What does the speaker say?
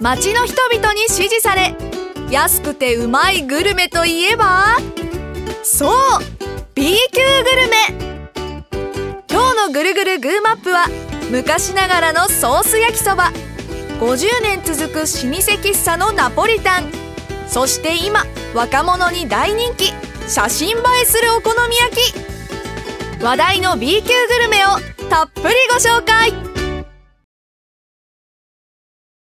町の人々に支持され、安くてうまいグルメといえば、そう B 級グルメ。今日のぐるぐるグーマップは、昔ながらのソース焼きそば、50年続く老舗喫茶のナポリタン、そして今若者に大人気、写真映えするお好み焼き、話題の B 級グルメをたっぷりご紹介。